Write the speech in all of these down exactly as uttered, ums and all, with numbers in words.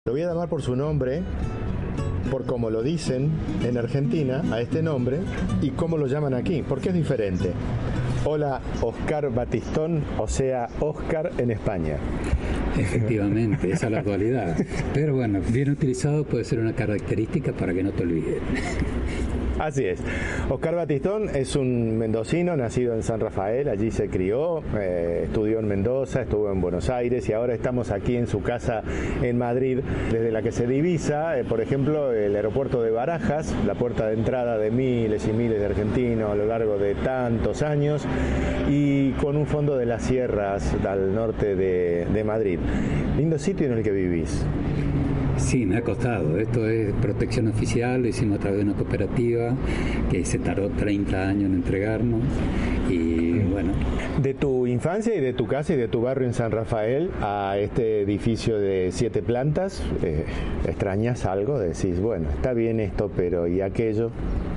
Lo voy a llamar por su nombre, por cómo lo dicen en Argentina a este nombre y cómo lo llaman aquí, porque es diferente. Hola, Oscar Batistón, o sea, Oscar en España. Efectivamente, esa es la dualidad. Pero bueno, bien utilizado puede ser una característica para que no te olvides. Así es. Oscar Batistón es un mendocino nacido en San Rafael, allí se crió, eh, estudió en Mendoza, estuvo en Buenos Aires y ahora estamos aquí en su casa en Madrid, desde la que se divisa, eh, por ejemplo, el aeropuerto de Barajas, la puerta de entrada de miles y miles de argentinos a lo largo de tantos años, y con un fondo de las sierras al norte de, de Madrid. Lindo sitio en el que vivís. Sí, me ha costado. Esto es protección oficial, lo hicimos a través de una cooperativa que se tardó treinta años en entregarnos y bueno. De tu infancia y de tu casa y de tu barrio en San Rafael a este edificio de siete plantas, eh, ¿extrañas algo? Decís, bueno, está bien esto, pero ¿y aquello?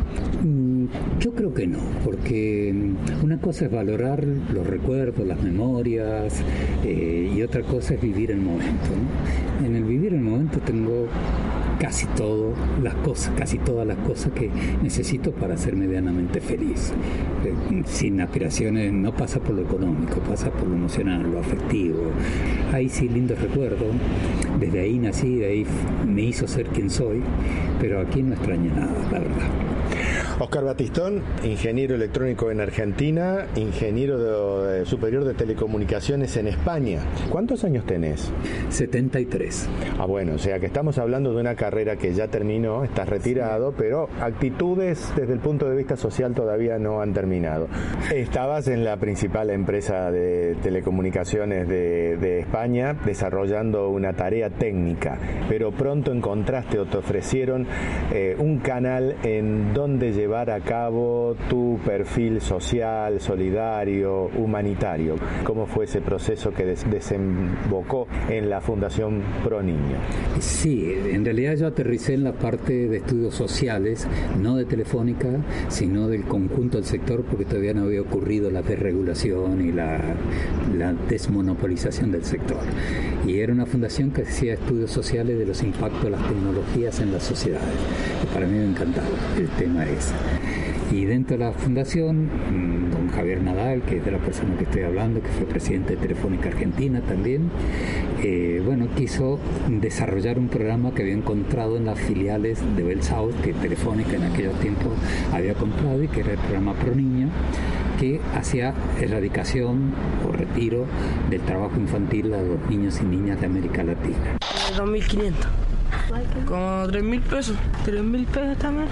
Yo creo que no, porque una cosa es valorar los recuerdos, las memorias, eh, y otra cosa es vivir el momento, ¿no? En el vivir el momento tengo casi todo, las cosas, casi todas las cosas que necesito para ser medianamente feliz. Eh, sin aspiraciones, no pasa por lo económico, pasa por lo emocional, lo afectivo. Ahí sí, lindos recuerdos. Desde ahí nací, de ahí me hizo ser quien soy, pero aquí no extraño nada, la verdad. Oscar Batistón, ingeniero electrónico en Argentina, ingeniero de, de superior de telecomunicaciones en España. ¿Cuántos años tenés? setenta y tres. Ah, bueno, o sea que estamos hablando de una carrera que ya terminó, estás retirado, pero actitudes desde el punto de vista social todavía no han terminado. Estabas en la principal empresa de telecomunicaciones de, de España desarrollando una tarea técnica, pero pronto encontraste o te ofrecieron eh, un canal en donde llevar a cabo tu perfil social, solidario, humanitario. ¿Cómo fue ese proceso que des- desembocó en la Fundación Pro Niño? Sí, en realidad yo aterricé en la parte de estudios sociales, no de Telefónica, sino del conjunto del sector, porque todavía no había ocurrido la desregulación y la, la desmonopolización del sector. Y era una fundación que hacía estudios sociales de los impactos de las tecnologías en las sociedades. Y para mí me encantaba el tema ese. Y dentro de la fundación, don Javier Nadal, que es de la persona que estoy hablando, que fue presidente de Telefónica Argentina también, eh, bueno, quiso desarrollar un programa que había encontrado en las filiales de Bell South, que Telefónica en aquellos tiempos había comprado, y que era el programa Pro Niño, que hacía erradicación o retiro del trabajo infantil a los niños y niñas de América Latina. dos mil quinientos. Como tres mil pesos. tres mil pesos también.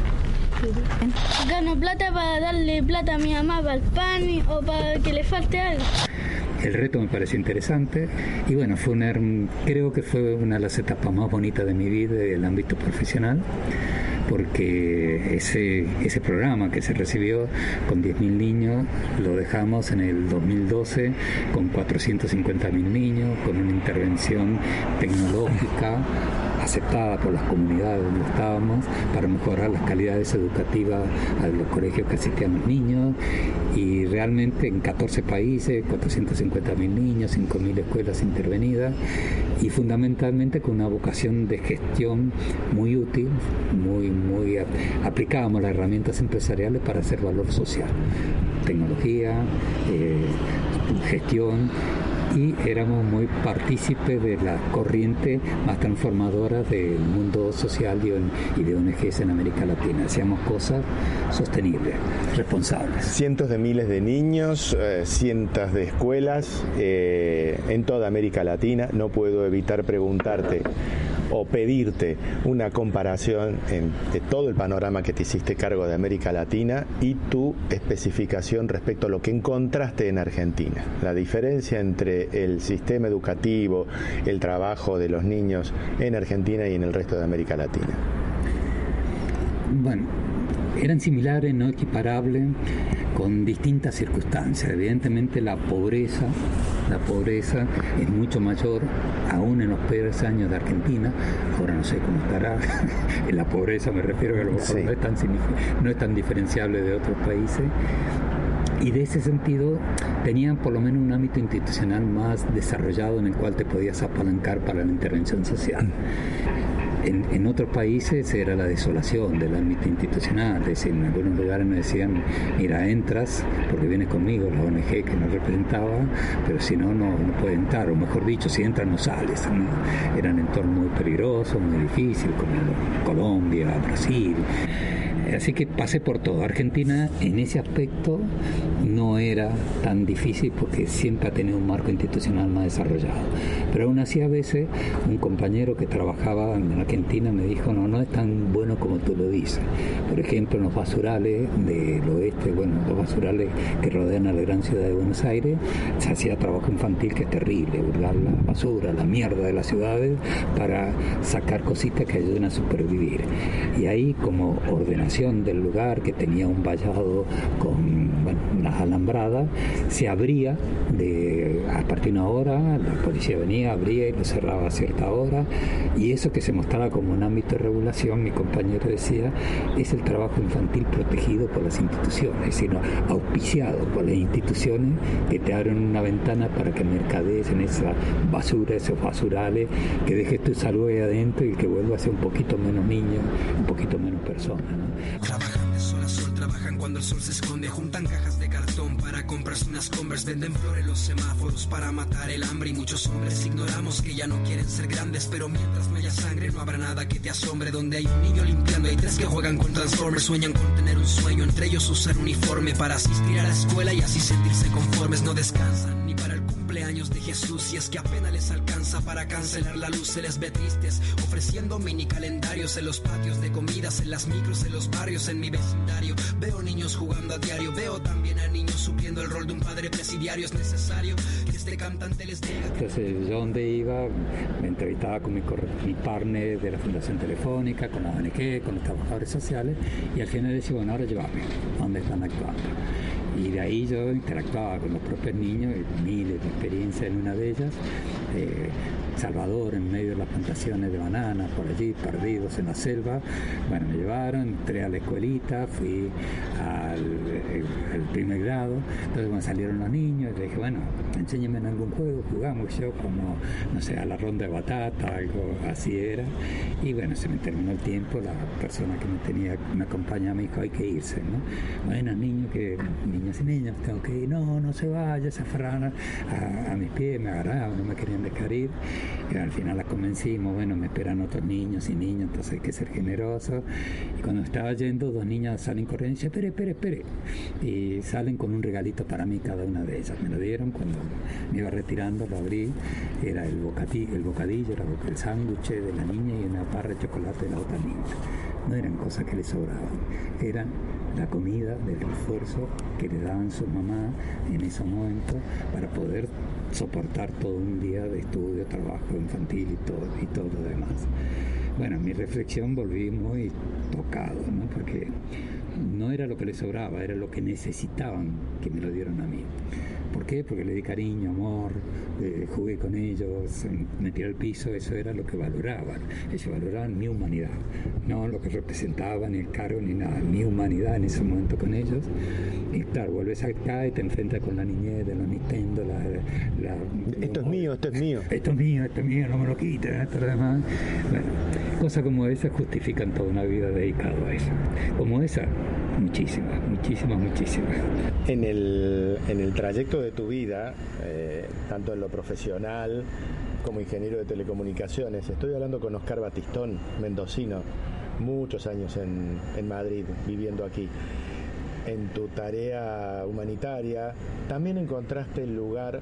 Gano plata para darle plata a mi mamá para el pan o para que le falte algo. El reto me pareció interesante y bueno, fue una, creo que fue una de las etapas más bonitas de mi vida del ámbito profesional, porque ese, ese programa que se recibió con diez mil niños lo dejamos en el dos mil doce con cuatrocientos cincuenta mil niños, con una intervención tecnológica aceptada por las comunidades donde estábamos para mejorar las calidades educativas a los colegios que asistían los niños, y realmente en catorce países, cuatrocientos cincuenta mil niños, cinco mil escuelas intervenidas, y fundamentalmente con una vocación de gestión muy útil, muy, muy aplicábamos las herramientas empresariales para hacer valor social, tecnología, eh, gestión, y éramos muy partícipes de la corriente más transformadora del mundo social y de O N Ges en América Latina. Hacíamos cosas sostenibles, responsables. Cientos de miles de niños, eh, cientos de escuelas eh, en toda América Latina. No puedo evitar preguntarte o pedirte una comparación en, de todo el panorama que te hiciste cargo de América Latina y tu especificación respecto a lo que encontraste en Argentina. La diferencia entre el sistema educativo, el trabajo de los niños en Argentina y en el resto de América Latina. Bueno, eran similares, no equiparables, con distintas circunstancias. Evidentemente la pobreza, la pobreza es mucho mayor, aún en los peores años de Argentina. Ahora no sé cómo estará. En la pobreza me refiero a que a lo mejor sí. no, es tan, no es tan diferenciable de otros países. y de ese sentido tenían por lo menos un ámbito institucional más desarrollado en el cual te podías apalancar para la intervención social. En, en otros países era la desolación del ámbito institucional, es decir, en algunos lugares me decían, mira, entras porque vienes conmigo, la O N G que nos representaba, pero si no, no, no puedes entrar, o mejor dicho, si entras no sales, ¿no? Eran entornos muy peligrosos, muy difíciles, como Colombia, Brasil. Así que pasé por todo. Argentina en ese aspecto no era tan difícil porque siempre ha tenido un marco institucional más desarrollado. Pero aún así a veces un compañero que trabajaba en Argentina me dijo, no, no es tan bueno como tú lo dices. Por ejemplo, en los basurales del oeste, bueno, los basurales que rodean a la gran ciudad de Buenos Aires, se hacía trabajo infantil que es terrible, hurgar la basura, la mierda de las ciudades para sacar cositas que ayuden a supervivir. Y ahí como ordenación del lugar, que tenía un vallado con, bueno, unas alambradas, se abría de, a partir de una hora, la policía venía, abría y lo cerraba a cierta hora, y eso que se mostraba como un ámbito de regulación, mi compañero decía, es el trabajo infantil protegido por las instituciones, sino auspiciado por las instituciones que te abren una ventana para que mercadees en esa basura, esos basurales, que dejes tu salud ahí adentro y que vuelva a ser un poquito menos niño, un poquito menos persona, ¿no? Trabajan de sol a sol, trabajan cuando el sol se esconde, juntan cajas de cartón para comprarse unas Converse, venden flores los semáforos para matar el hambre, y muchos hombres ignoramos que ya no quieren ser grandes, pero mientras no haya sangre no habrá nada que te asombre. Donde hay un niño limpiando, hay tres que juegan con Transformers, sueñan con tener un sueño, entre ellos usar uniforme para asistir a la escuela y así sentirse conformes. No descansan ni para el cumpleaños de Jesús, y es que apenas les alcanza para cancelar la luz. Se les ve tristes ofreciendo mini calendarios en los patios de comidas, en las micros, en los barrios, en mi vecindario. Veo niños jugando a diario, veo también a niños supliendo el rol de un padre presidiario. Es necesario que este cantante les diga. Entonces yo donde iba me entrevistaba con mi, mi partner de la Fundación Telefónica, con la O N G, con los trabajadores sociales, y al final decía, bueno, ahora llévame, ¿dónde están actuando? Y de ahí yo interactuaba con los propios niños, miles de experiencias en una de ellas. Eh, Salvador, en medio de las plantaciones de bananas, por allí, perdidos en la selva. Bueno, me llevaron, entré a la escuelita, fui al, al primer grado. Entonces cuando salieron los niños, le dije, bueno, enséñenme en algún juego, jugamos. Yo como, no sé, a la ronda de batata, algo así era. Y bueno, se me terminó el tiempo, la persona que me tenía, me acompañaba me dijo, hay que irse, ¿no? Bueno, niños, que, niños y niñas, tengo que ir, no, no se vaya, se aferraron a, a mis pies, me agarraban, no me querían dejar ir. Y al final las convencimos, bueno, me esperan otros niños y niñas, entonces hay que ser generoso. Y cuando estaba yendo, dos niñas salen corriendo y dicen, espere, espere, espere. Y salen con un regalito para mí, cada una de ellas. Me lo dieron cuando me iba retirando, lo abrí, era el bocadillo, el bocadillo, era el sándwich de la niña y una barra de chocolate de la otra niña. No eran cosas que les sobraban, eran la comida del refuerzo que le daban su mamá en esos momentos para poder soportar todo un día de estudio, trabajo infantil y todo, y todo lo demás. Bueno, mi reflexión volví muy tocado, ¿no? Porque no era lo que les sobraba, era lo que necesitaban que me lo dieron a mí. ¿Por qué? Porque le di cariño, amor, eh, jugué con ellos, me tiré al piso, eso era lo que valoraban. Ellos valoraban mi humanidad, no lo que representaban, ni el cargo, ni nada, mi humanidad en ese momento con ellos. Y claro, vuelves acá y te enfrentas con la niñez de los Nintendo, la... la esto es mío, esto es mío. Esto es mío, esto es mío, no me lo quiten, esto es demás. Bueno, cosas como esas justifican toda una vida dedicada a eso. Como esa, muchísimas, muchísimas, muchísimas. En el, en el trayecto de tu vida, eh, tanto en lo profesional como ingeniero de telecomunicaciones, estoy hablando con Oscar Batistón, mendocino, muchos años en, en Madrid, viviendo aquí. En tu tarea humanitaria, también encontraste el lugar,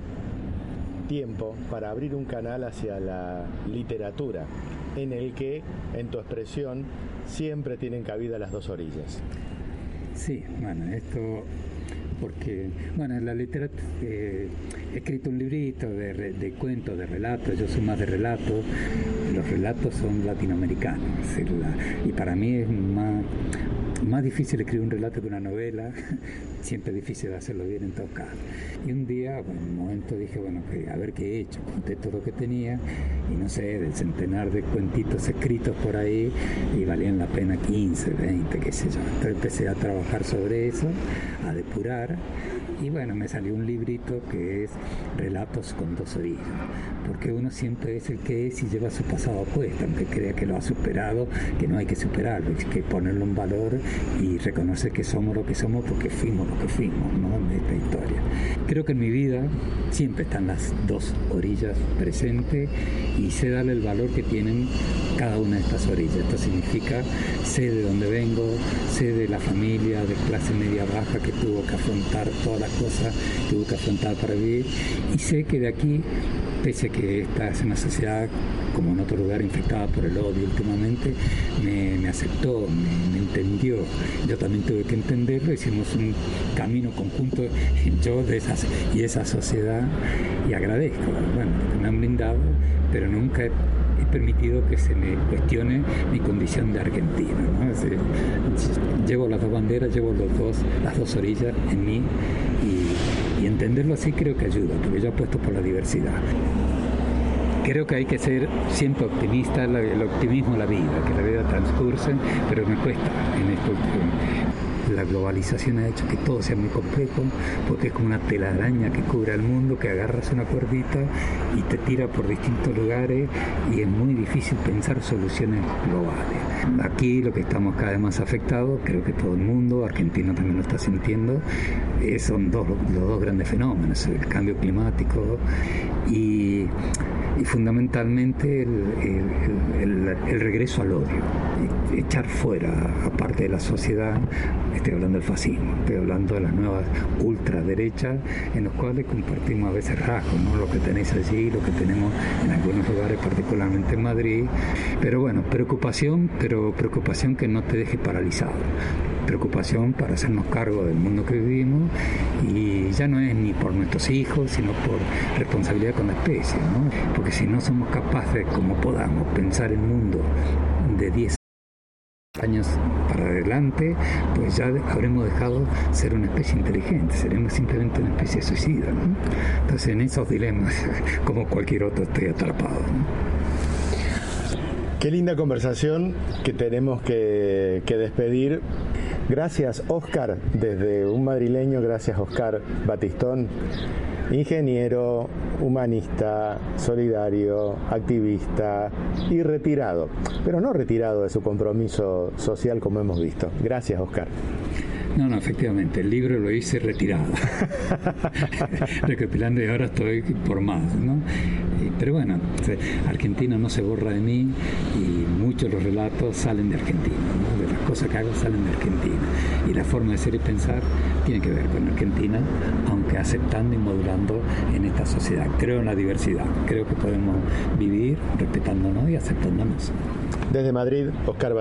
tiempo, para abrir un canal hacia la literatura, en el que, en tu expresión, siempre tienen cabida las dos orillas. Sí, bueno, esto... porque, bueno, en la literatura eh, he escrito un librito de, de cuentos, de relatos, yo soy más de relatos, los relatos son latinoamericanos, la, y para mí es más, más difícil escribir un relato que una novela, siempre es difícil hacerlo bien en todo caso. Y un día, bueno, en un momento dije, bueno, a ver qué he hecho, conté todo lo que tenía, y no sé, del centenar de cuentitos escritos por ahí, y valían la pena quince, veinte, qué sé yo. Entonces empecé a trabajar sobre eso, a depurar, y bueno, me salió un librito que es Relatos con dos orillas, porque uno siempre es el que es y lleva su pasado a cuesta, aunque crea que lo ha superado, que no hay que superarlo, hay que ponerlo en valor y reconocer que somos lo que somos porque fuimos lo que fuimos, ¿no?, en esta historia. Creo que en mi vida siempre están las dos orillas presentes y sé darle el valor que tienen cada una de estas orillas. Esto significa, sé de dónde vengo, sé de la familia de clase media baja que tuvo que afrontar todas las cosas que tuvo que afrontar para vivir, y sé que de aquí, pese a que esta es una sociedad, como en otro lugar, infectada por el odio últimamente, me, me aceptó, me, me entendió. Yo también tuve que entenderlo, hicimos un camino conjunto, yo de esas, y esa sociedad, y agradezco, bueno, que me han brindado, pero nunca he, he permitido que se me cuestione mi condición de argentino, ¿no? Es decir, llevo las dos banderas, llevo los dos, las dos orillas en mí, y, y entenderlo así creo que ayuda, porque yo apuesto por la diversidad. Creo que hay que ser siempre optimista, el optimismo de la vida, que la vida transcurse, pero me cuesta en esto. La globalización ha hecho que todo sea muy complejo, porque es como una telaraña que cubre al mundo, que agarras una cuerdita y te tira por distintos lugares, y es muy difícil pensar soluciones globales. Aquí lo que estamos cada vez más afectados, creo que todo el mundo, Argentina también lo está sintiendo, eh, son dos, los dos grandes fenómenos, el cambio climático y, y fundamentalmente el, el, el, el regreso al odio, echar fuera, aparte de la sociedad. Estoy hablando del fascismo, estoy hablando de las nuevas ultraderechas, en los cuales compartimos a veces rasgos, ¿no? Lo que tenéis allí, lo que tenemos en algunos lugares, particularmente en Madrid. Pero bueno, preocupación, pero preocupación que no te deje paralizado. Preocupación para hacernos cargo del mundo que vivimos, y ya no es ni por nuestros hijos, sino por responsabilidad con la especie, ¿no? Porque si no somos capaces, como podamos, pensar el mundo de diez años para adelante, pues ya habremos dejado ser una especie inteligente, seremos simplemente una especie suicida, ¿no? Entonces en esos dilemas, como cualquier otro, estoy atrapado, ¿no? Qué linda conversación que tenemos que, que despedir. Gracias, Óscar, desde un madrileño, gracias, Óscar Batistón, ingeniero, humanista, solidario, activista y retirado, pero no retirado de su compromiso social como hemos visto. Gracias, Óscar. No, no, efectivamente, el libro lo hice retirado, recopilando, y ahora estoy por más, ¿no? Pero bueno, Argentina no se borra de mí, y muchos de los relatos salen de Argentina, ¿no? De las cosas que hago salen de Argentina, y la forma de ser y pensar tiene que ver con Argentina, aunque aceptando y modulando en esta sociedad. Creo en la diversidad, creo que podemos vivir respetándonos y aceptándonos. Desde Madrid, Óscar